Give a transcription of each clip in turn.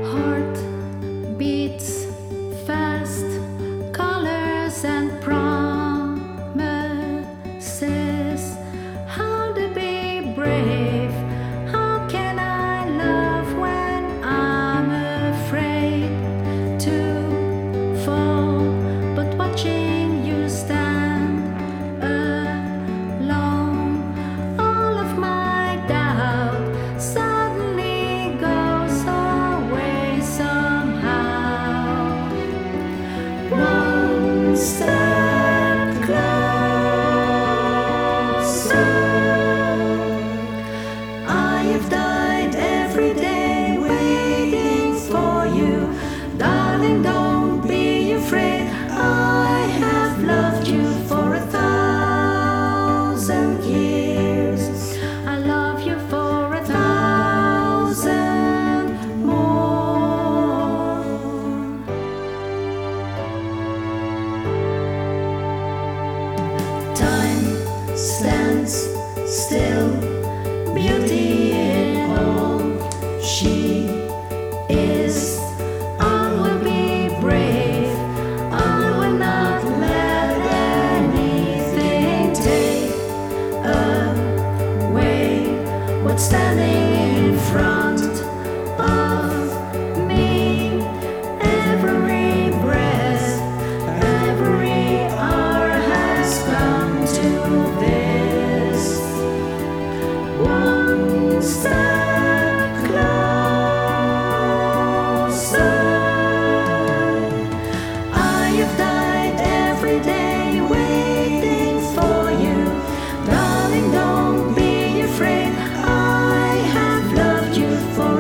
heart beats fast, colors and promises. How to be brave? How can I love when I'm afraid to fall? But watching you stand alone, all of my doubt suddenly goes away somehow. One step closer. I have died every day waiting for you. Darling, don't be afraid. I have loved you for 1,000 years. I love you for 1,000 more. Time stands still, beauty in all she is. I will be brave. I will not let anything take away what's standing in front of me. Every breath, every hour has come to this. One step closer. I have died every day waiting for you. Darling, don't be afraid. I have loved you for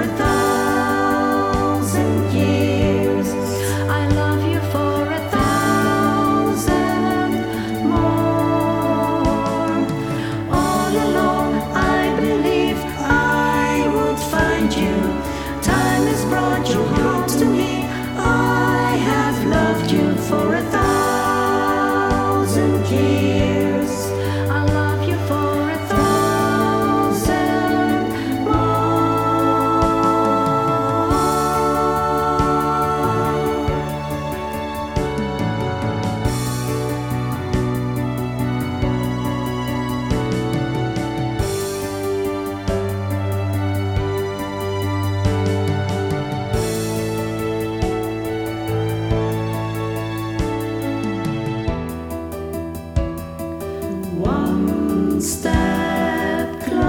1,000 years. I love you for 1,000 more. All along I believed I would find you. Time has brought your heart to me. I have loved you for 1,000 years. I love you for 1,000 more. One step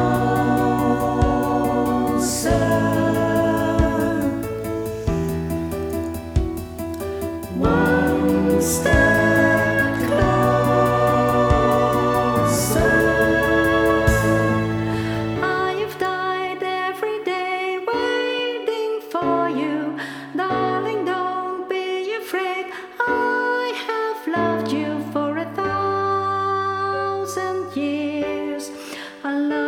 closer. One step closer. I have died every day waiting for you. Darling, don't be afraid. I have loved you for 1,000 years. I love